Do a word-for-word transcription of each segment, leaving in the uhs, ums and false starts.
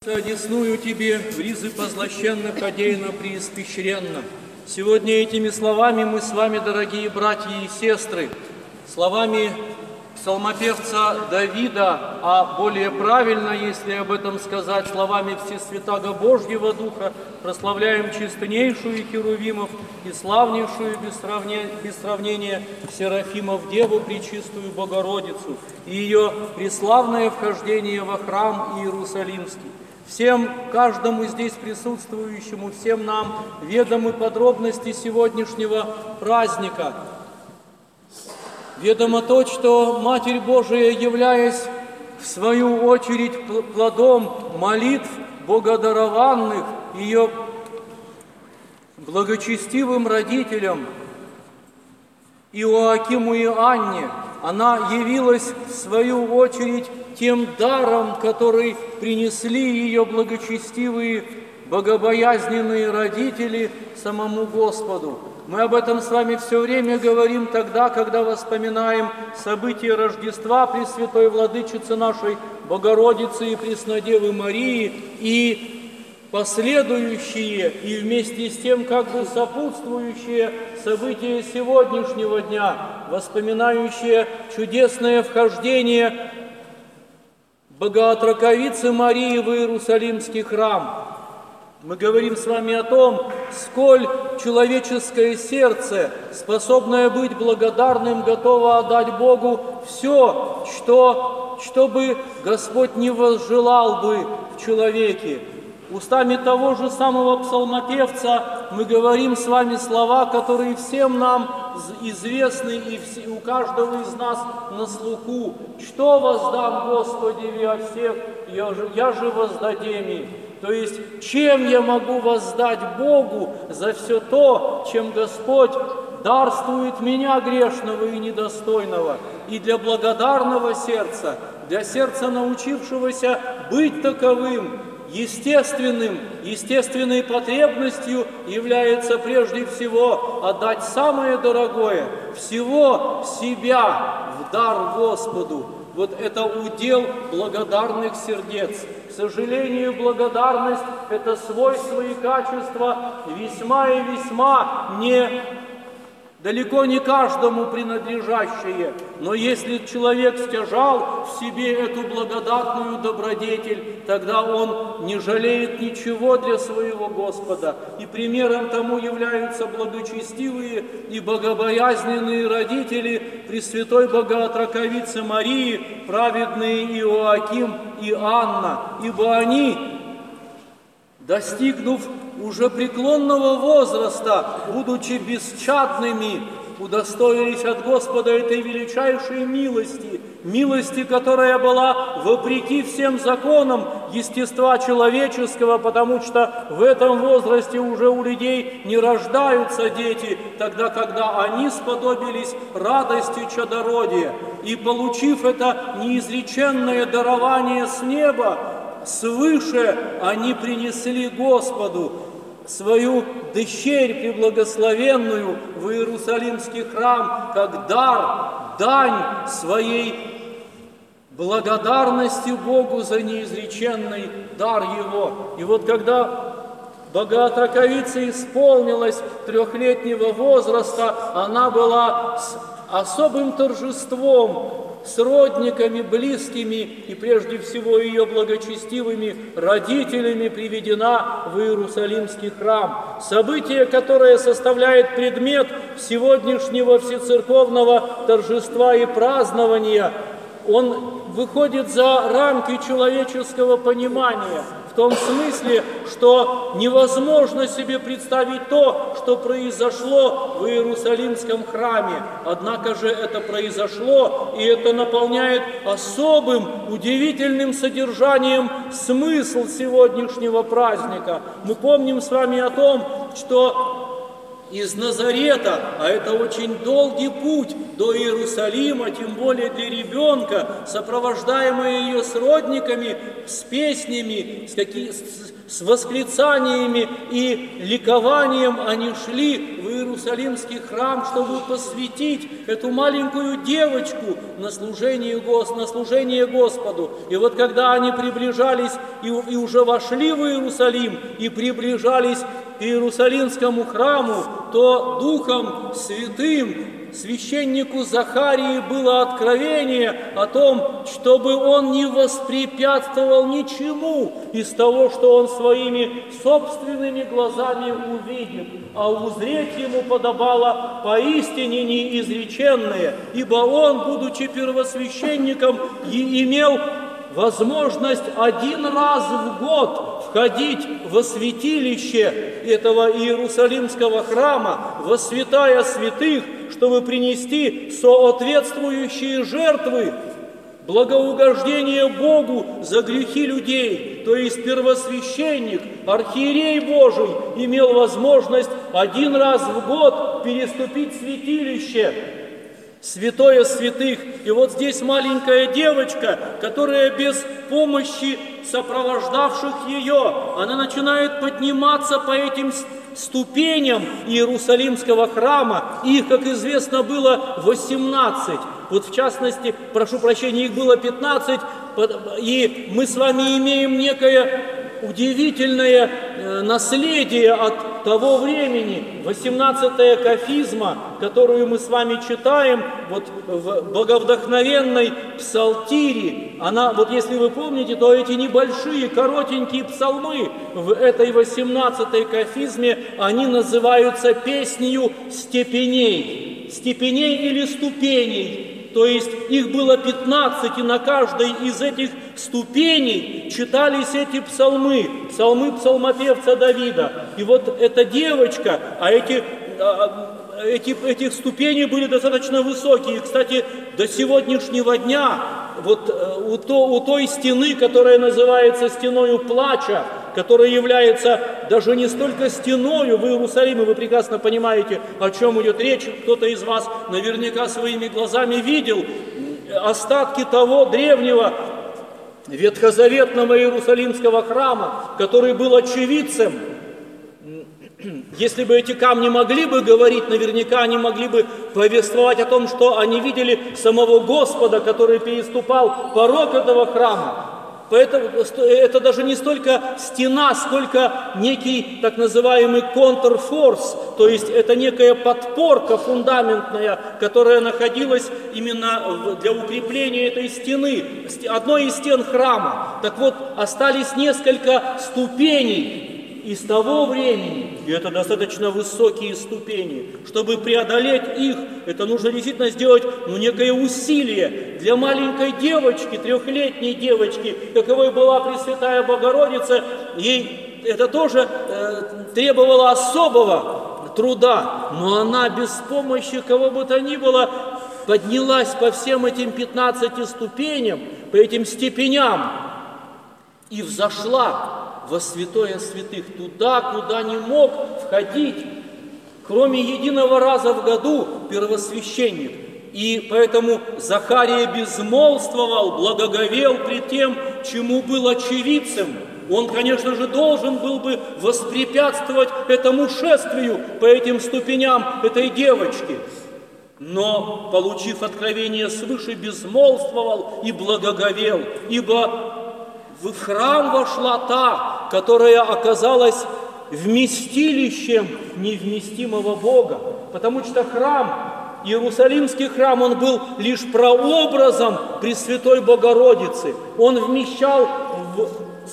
Одесную тебе в ризы позлощенных одеяно преиспещренно. Сегодня этими словами мы с вами, дорогие братья и сестры, словами псалмопевца Давида, а более правильно, если об этом сказать, словами Всесвятаго Божьего Духа, прославляем чистыннейшую Херувимов и славнейшую без сравнения, без сравнения Серафимов Деву Пречистую Богородицу и ее преславное вхождение во храм Иерусалимский. Всем, каждому здесь присутствующему, всем нам ведомы подробности сегодняшнего праздника. Ведомо то, что Матерь Божия, являясь в свою очередь плодом молитв богодарованных, ее благочестивым родителям Иоакиму и Анне, она явилась в свою очередь тем даром, который принесли ее благочестивые, богобоязненные родители самому Господу. Мы об этом с вами все время говорим тогда, когда вспоминаем события Рождества Пресвятой Владычицы нашей Богородицы и Преснодевы Марии и последующие и вместе с тем как бы сопутствующие события сегодняшнего дня, воспоминающие чудесное вхождение Богоотроковицы Марии в Иерусалимский храм. Мы говорим с вами о том, сколь человеческое сердце, способное быть благодарным, готово отдать Богу все, что, что бы Господь не возжелал бы в человеке. Устами того же самого псалмопевца мы говорим с вами слова, которые всем нам известны и у каждого из нас на слуху. «Что воздам Господи во всех, я же, я же воздадеми». То есть, чем я могу воздать Богу за все то, чем Господь дарствует меня, грешного и недостойного. И для благодарного сердца, для сердца, научившегося быть таковым, естественным, естественной потребностью является прежде всего отдать самое дорогое, всего себя в дар Господу. Вот это удел благодарных сердец. К сожалению, благодарность – это свойство и качество весьма и весьма не, далеко не каждому принадлежащее. Но если человек стяжал в себе эту благодатную добродетель, тогда он не жалеет ничего для своего Господа. И примером тому являются благочестивые и богобоязненные родители Пресвятой Богоотроковицы Марии, праведные Иоаким и Анна, ибо они, достигнув уже преклонного возраста, будучи бесчадными, удостоились от Господа этой величайшей милости, милости, которая была вопреки всем законам естества человеческого, потому что в этом возрасте уже у людей не рождаются дети, тогда, когда они сподобились радости чадородия. И, получив это неизреченное дарование с неба, свыше они принесли Господу свою дщерь преблагословенную в Иерусалимский храм, как дар, дань своей благодарности Богу за неизреченный дар Его. И вот когда Богоотроковица исполнилась трехлетнего возраста, она была с особым торжеством, с родниками, близкими и прежде всего ее благочестивыми родителями приведена в Иерусалимский храм. Событие, которое составляет предмет сегодняшнего всецерковного торжества и празднования, он выходит за рамки человеческого понимания, в том смысле, что невозможно себе представить то, что произошло в Иерусалимском храме. Однако же это произошло, и это наполняет особым, удивительным содержанием смысл сегодняшнего праздника. Мы помним с вами о том, что из Назарета, а это очень долгий путь до Иерусалима, тем более для ребенка, сопровождаемая ее сродниками, с песнями, с, какие, с, с восклицаниями и ликованием они шли в Иерусалимский храм, чтобы посвятить эту маленькую девочку на служение, на служение Господу. И вот когда они приближались и, и уже вошли в Иерусалим, и приближались к Иерусалимскому храму, то Духом Святым священнику Захарии было откровение о том, чтобы он не воспрепятствовал ничему из того, что он своими собственными глазами увидит, а узреть ему подобало поистине неизреченное, ибо он, будучи первосвященником, и имел возможность один раз в год входить во святилище этого Иерусалимского храма, во святая святых, чтобы принести соответствующие жертвы, благоугождение Богу за грехи людей. То есть первосвященник, архиерей Божий, имел возможность один раз в год переступить святилище, святое святых. И вот здесь маленькая девочка, которая без помощи сопровождавших ее, она начинает подниматься по этим ступеням Иерусалимского храма. Их, как известно, было восемнадцать. Вот в частности, прошу прощения, их было пятнадцать, и мы с вами имеем некое удивительное наследие от того времени, восемнадцатая кафизма, которую мы с вами читаем вот в боговдохновенной псалтире. Она, вот если вы помните, то эти небольшие, коротенькие псалмы в этой восемнадцатой кафизме, они называются песнью степеней, степеней или ступеней. То есть их было пятнадцать, и на каждой из этих ступеней читались эти псалмы, псалмы псалмопевца Давида. И вот эта девочка, а эти, эти, этих ступеней были достаточно высокие. Кстати, до сегодняшнего дня вот у, то, у той стены, которая называется стеною плача, которая является даже не столько стеною в Иерусалиме, вы прекрасно понимаете, о чем идет речь, кто-то из вас наверняка своими глазами видел остатки того древнего ветхозаветного Иерусалимского храма, который был очевидцем. Если бы эти камни могли бы говорить, наверняка они могли бы повествовать о том, что они видели самого Господа, который переступал порог этого храма. Поэтому это даже не столько стена, сколько некий так называемый контрфорс, то есть это некая подпорка фундаментная, которая находилась именно для укрепления этой стены, одной из стен храма. Так вот, остались несколько ступеней из того времени, и это достаточно высокие ступени. Чтобы преодолеть их, это нужно действительно сделать ну, некое усилие. Для маленькой девочки, трехлетней девочки, каковой была Пресвятая Богородица, ей это тоже э, требовало особого труда, но она без помощи кого бы то ни было поднялась по всем этим пятнадцати ступеням, по этим степеням и взошла во святое святых, туда, куда не мог входить, кроме единого раза в году, первосвященник. И поэтому Захария безмолвствовал, благоговел пред тем, чему был очевидцем. Он, конечно же, должен был бы воспрепятствовать этому шествию по этим ступеням этой девочки. Но, получив откровение свыше, безмолвствовал и благоговел, ибо в храм вошла та, которая оказалась вместилищем невместимого Бога. Потому что храм, Иерусалимский храм, он был лишь прообразом Пресвятой Богородицы. Он вмещал в,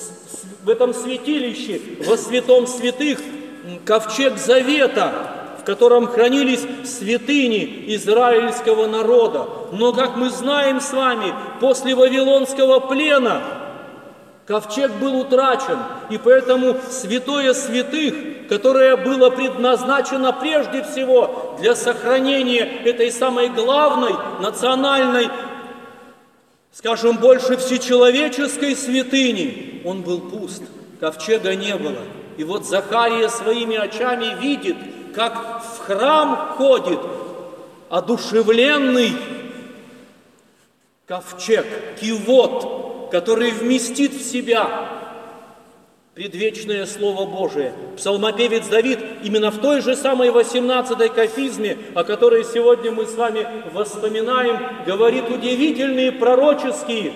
в этом святилище, во святом святых, ковчег завета, в котором хранились святыни израильского народа. Но, как мы знаем с вами, после Вавилонского плена ковчег был утрачен, и поэтому святое святых, которое было предназначено прежде всего для сохранения этой самой главной национальной, скажем, больше всечеловеческой святыни, он был пуст, ковчега не было. И вот Захария своими очами видит, как в храм ходит одушевленный ковчег, кивот, который вместит в себя предвечное Слово Божие. Псалмопевец Давид именно в той же самой восемнадцатой кафизме, о которой сегодня мы с вами воспоминаем, говорит удивительные пророческие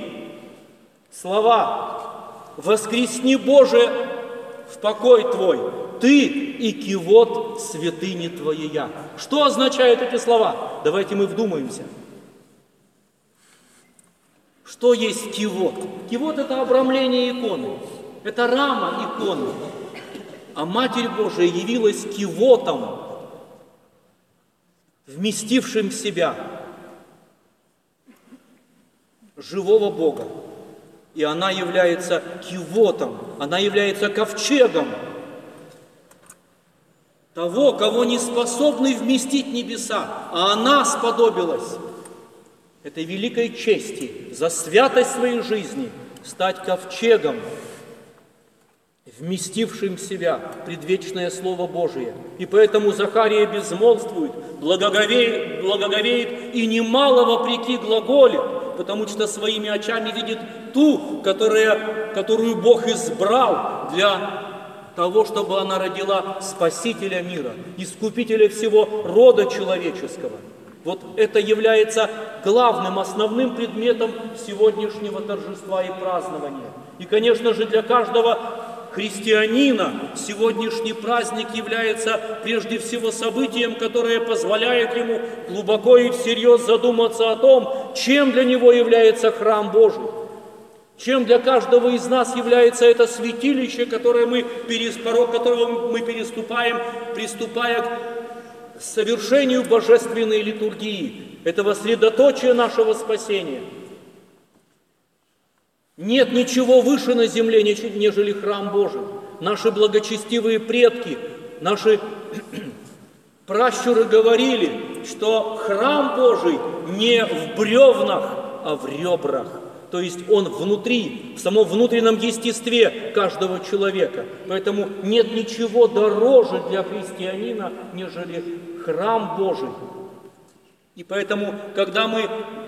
слова. «Воскресни, Боже, в покой Твой, Ты и кивот святыни Твоя». Что означают эти слова? Давайте мы вдумаемся. Что есть кивот? Кивот – это обрамление иконы, это рама иконы. А Матерь Божия явилась кивотом, вместившим в себя живого Бога. И она является кивотом, она является ковчегом того, кого не способны вместить небеса, а она сподобилась этой великой чести за святость своей жизни стать ковчегом, вместившим в себя предвечное Слово Божие. И поэтому Захария безмолвствует, благоговеет, благоговеет и немало вопреки глаголит, потому что своими очами видит ту, которая, которую Бог избрал для того, чтобы она родила Спасителя мира, Искупителя всего рода человеческого. Вот это является главным, основным предметом сегодняшнего торжества и празднования. И, конечно же, для каждого христианина сегодняшний праздник является прежде всего событием, которое позволяет ему глубоко и всерьез задуматься о том, чем для него является храм Божий, чем для каждого из нас является это святилище, которое мы, порог которого мы переступаем, приступая к совершению божественной литургии, этого средоточия нашего спасения. Нет ничего выше на земле, нежели храм Божий. Наши благочестивые предки, наши пращуры говорили, что храм Божий не в бревнах, а в ребрах. То есть он внутри, в самом внутреннем естестве каждого человека. Поэтому нет ничего дороже для христианина, нежели храм Божий. И поэтому, когда мы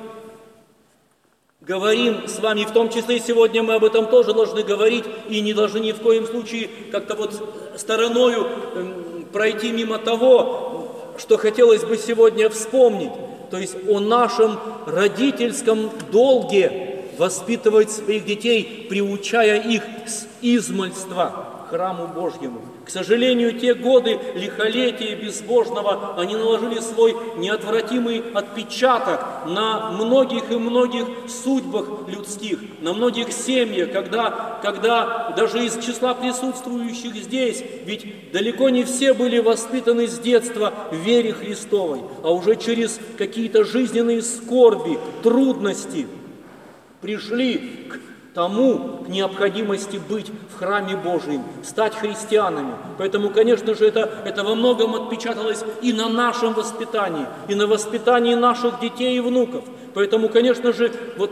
говорим с вами, в том числе и сегодня мы об этом тоже должны говорить, и не должны ни в коем случае как-то вот стороною пройти мимо того, что хотелось бы сегодня вспомнить. То есть о нашем родительском долге воспитывать своих детей, приучая их с измальства к храму Божьему. К сожалению, те годы лихолетия безбожного, они наложили свой неотвратимый отпечаток на многих и многих судьбах людских, на многих семьях, когда, когда даже из числа присутствующих здесь, ведь далеко не все были воспитаны с детства в вере Христовой, а уже через какие-то жизненные скорби, трудности пришли к тому, к необходимости быть в храме Божьем, стать христианами. Поэтому, конечно же, это, это во многом отпечаталось и на нашем воспитании, и на воспитании наших детей и внуков. Поэтому, конечно же, вот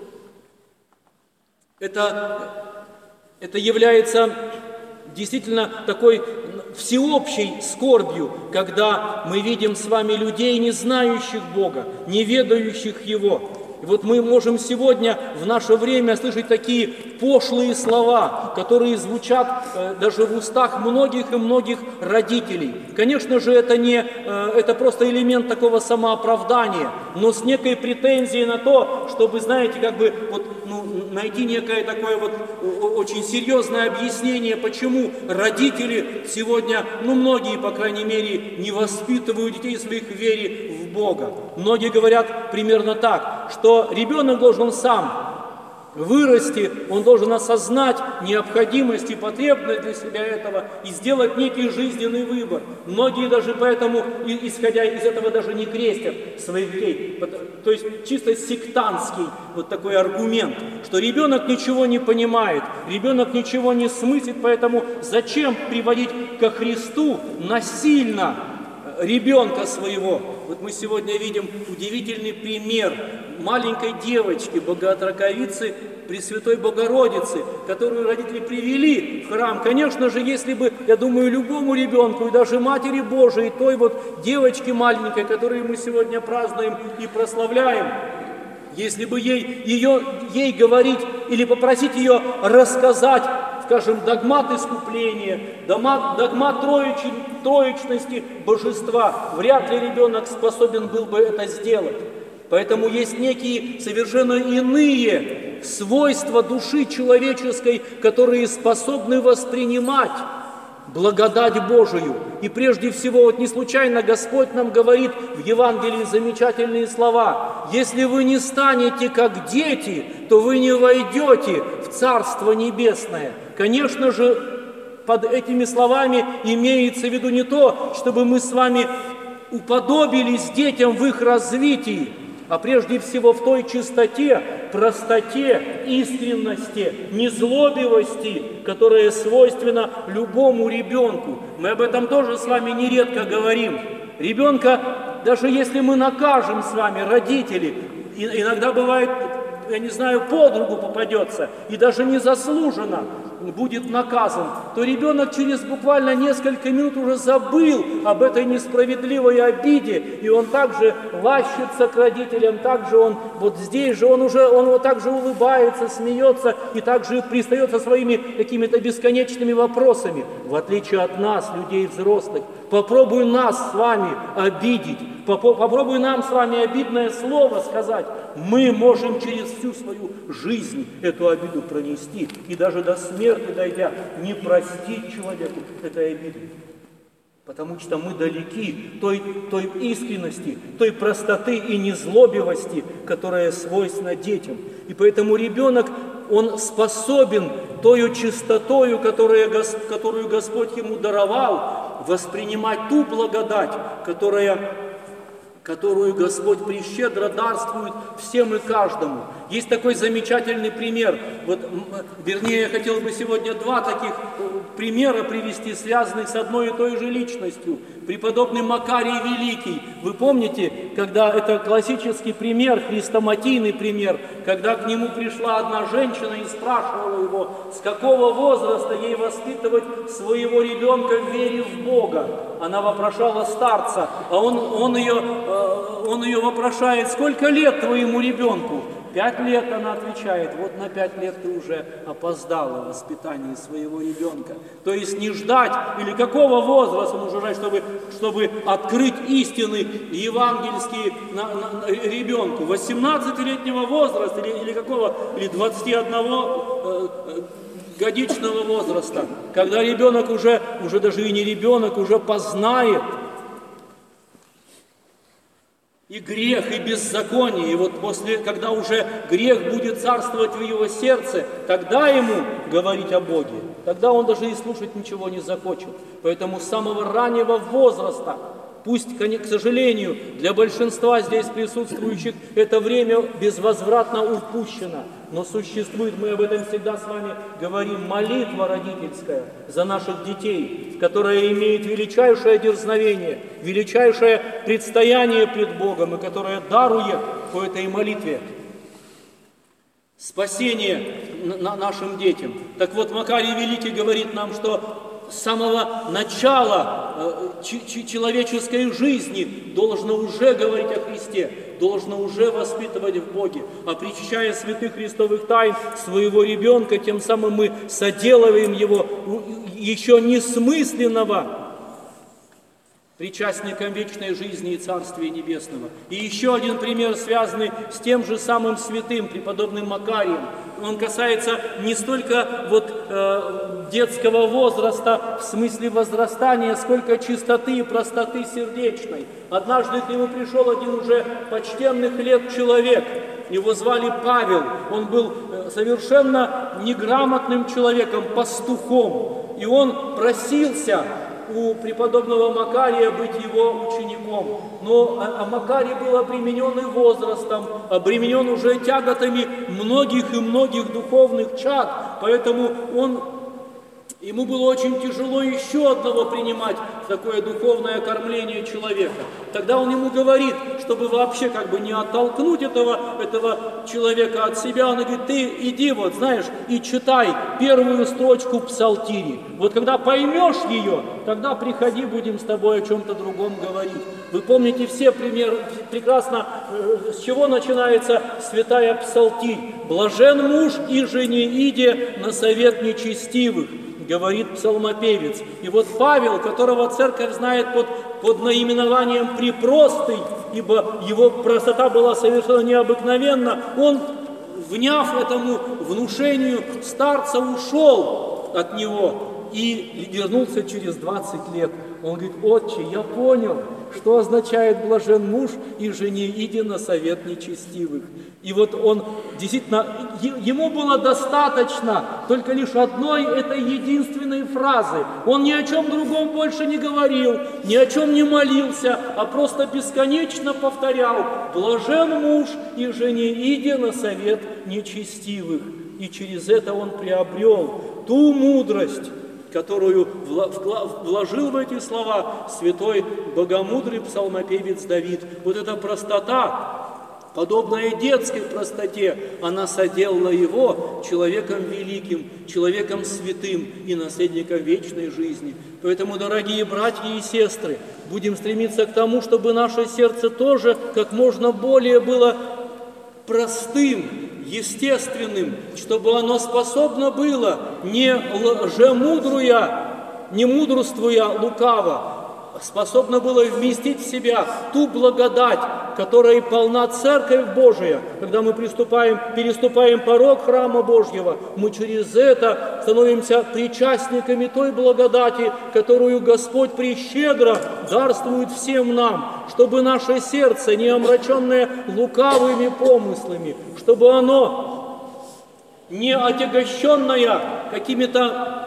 это, это является действительно такой всеобщей скорбью, когда мы видим с вами людей, не знающих Бога, не ведающих Его. И вот мы можем сегодня в наше время слышать такие пошлые слова, которые звучат э, даже в устах многих и многих родителей. Конечно же, это не, э, это просто элемент такого самооправдания, но с некой претензией на то, чтобы, знаете, как бы вот, ну, найти некое такое вот очень серьезное объяснение, почему родители сегодня, ну многие, по крайней мере, не воспитывают детей своих в вере в Бога. Многие говорят примерно так, что ребенок должен сам вырасти, он должен осознать необходимость и потребность для себя этого и сделать некий жизненный выбор. Многие даже поэтому, исходя из этого, даже не крестят своих детей. То есть чисто сектантский вот такой аргумент, что ребенок ничего не понимает, ребенок ничего не смыслит, поэтому зачем приводить ко Христу насильно ребенка своего? Вот мы сегодня видим удивительный пример маленькой девочки, богоотроковицы Пресвятой Богородицы, которую родители привели в храм. Конечно же, если бы, я думаю, любому ребенку, и даже Матери Божией, той вот девочке маленькой, которую мы сегодня празднуем и прославляем, если бы ей, ее, ей говорить или попросить ее рассказать скажем, догмат искупления, догмат, догмат троичи, троичности божества. Вряд ли ребенок способен был бы это сделать. Поэтому есть некие совершенно иные свойства души человеческой, которые способны воспринимать благодать Божию. И прежде всего, вот не случайно Господь нам говорит в Евангелии замечательные слова: «Если вы не станете как дети, то вы не войдете в Царство Небесное». Конечно же, под этими словами имеется в виду не то, чтобы мы с вами уподобились детям в их развитии, а прежде всего в той чистоте, простоте, искренности, незлобивости, которая свойственна любому ребенку. Мы об этом тоже с вами нередко говорим. Ребенка, даже если мы накажем с вами, родители, иногда бывает, я не знаю, подругу попадется, и даже незаслуженно будет наказан, то ребенок через буквально несколько минут уже забыл об этой несправедливой обиде, и он также лащится к родителям, также он вот здесь же, он уже, он вот так же улыбается, смеется, и также пристает со своими какими-то бесконечными вопросами. В отличие от нас, людей взрослых, попробуй нас с вами обидеть, попробуй нам с вами обидное слово сказать, мы можем через всю свою жизнь эту обиду пронести, и даже до смерти дойдя, не простить человеку этой обиды. Потому что мы далеки той, той искренности, той простоты и незлобивости, которая свойственна детям. И поэтому ребенок, он способен тою чистотою, которая, которую Господь ему даровал, воспринимать ту благодать, которая... которую Господь прещедро дарствует всем и каждому. Есть такой замечательный пример. Вот, вернее, я хотел бы сегодня два таких примера привести, связанных с одной и той же личностью. Преподобный Макарий Великий. Вы помните, когда это классический пример, хрестоматийный пример, когда к нему пришла одна женщина и спрашивала его, с какого возраста ей воспитывать своего ребенка в вере в Бога. Она вопрошала старца, а он, он, ее, он ее вопрошает: сколько лет твоему ребенку? Пять лет, она отвечает. Вот на пять лет ты уже опоздала в воспитании своего ребенка. То есть не ждать, или какого возраста нужно ждать, чтобы, чтобы открыть истины евангельские на, на, ребенку? восемнадцатилетнего возраста или, или какого? Или двадцати одного э, годичного возраста, когда ребенок уже, уже даже и не ребенок, уже познает и грех, и беззаконие. И вот после, когда уже грех будет царствовать в его сердце, тогда ему говорить о Боге, тогда он даже и слушать ничего не захочет. Поэтому с самого раннего возраста, пусть, к сожалению, для большинства здесь присутствующих это время безвозвратно упущено, но существует, мы об этом всегда с вами говорим, молитва родительская за наших детей, которая имеет величайшее дерзновение, величайшее предстояние пред Богом, и которая дарует по этой молитве спасение нашим детям. Так вот, Макарий Великий говорит нам, что с самого начала человеческой жизни должно уже говорить о Христе, должно уже воспитывать в Боге. А причащая святых христовых тайн своего ребенка, тем самым мы соделываем его еще несмысленного причастником вечной жизни и Царствия Небесного. И еще один пример, связанный с тем же самым святым, преподобным Макарием. Он касается не столько вот, э, детского возраста в смысле возрастания, сколько чистоты и простоты сердечной. Однажды к нему пришел один уже почтенных лет человек. Его звали Павел. Он был совершенно неграмотным человеком, пастухом. И он просился у преподобного Макария быть его учеником. Но а Макарий был обременен и возрастом, обременен уже тяготами многих и многих духовных чад, поэтому он, ему было очень тяжело еще одного принимать такое духовное кормление человека. Тогда он ему говорит, чтобы вообще как бы не оттолкнуть этого, этого человека от себя, он говорит: ты иди вот, знаешь, и читай первую строчку псалтири. Вот когда поймешь ее, тогда приходи, будем с тобой о чем-то другом говорить. Вы помните все пример, прекрасно, с чего начинается святая псалтирь. «Блажен муж, и же не иде на совет нечестивых», говорит псалмопевец. И вот Павел, которого церковь знает под, под наименованием «препростый», ибо его простота была совершенно необыкновенна, он, вняв этому внушению старца, ушел от него и вернулся через двадцать лет. Он говорит: «Отче, я понял, что означает блажен муж, и же не иди на совет нечестивых». И вот он действительно, ему было достаточно только лишь одной этой единственной фразы. Он ни о чем другом больше не говорил, ни о чем не молился, а просто бесконечно повторял: «Блажен муж, и же не иди на совет нечестивых». И через это он приобрел ту мудрость, которую вложил в эти слова святой богомудрый псалмопевец Давид. Вот эта простота, подобная детской простоте, она соделала его человеком великим, человеком святым и наследником вечной жизни. Поэтому, дорогие братья и сестры, будем стремиться к тому, чтобы наше сердце тоже как можно более было простым, естественным, чтобы оно способно было, не лжемудруя, не мудрствуя лукаво, способно было вместить в себя ту благодать, которой полна Церковь Божия. Когда мы приступаем, переступаем порог храма Божьего, мы через это становимся причастниками той благодати, которую Господь прещедро дарствует всем нам, чтобы наше сердце, не омраченное лукавыми помыслами, чтобы оно, не отягощенное какими-то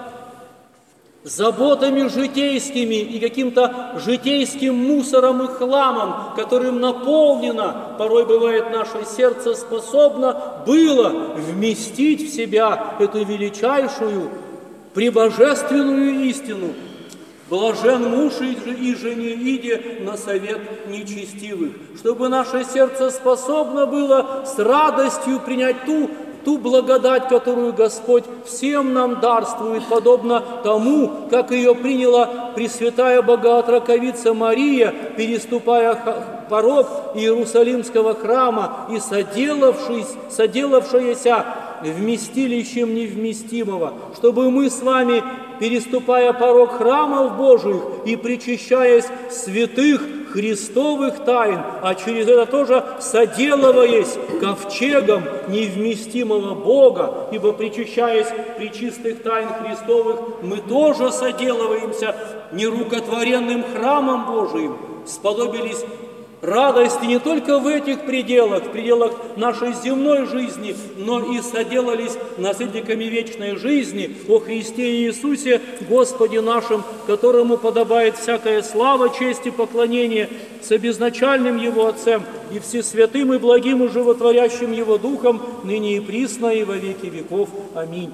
заботами житейскими и каким-то житейским мусором и хламом, которым наполнено, порой бывает, наше сердце, способно было вместить в себя эту величайшую, пребожественную истину. Блажен муж, и же не иде на совет нечестивых. Чтобы наше сердце способно было с радостью принять ту, ту благодать, которую Господь всем нам дарствует, подобно тому, как ее приняла Пресвятая Богоотроковица Мария, переступая порог Иерусалимского храма и соделавшись, соделавшаяся вместилищем невместимого, чтобы мы с вами, переступая порог храмов Божиих и причащаясь святых Христовых тайн, а через это тоже соделываясь ковчегом невместимого Бога, ибо причащаясь пречистых тайн Христовых, мы тоже соделываемся нерукотворенным храмом Божиим, сподобились радости не только в этих пределах, в пределах нашей земной жизни, но и соделались наследниками вечной жизни о Христе Иисусе, Господе нашим, которому подобает всякая слава, честь и поклонение с обезначальным Его Отцем и всесвятым и благим и животворящим Его Духом, ныне и присно и во веки веков. Аминь.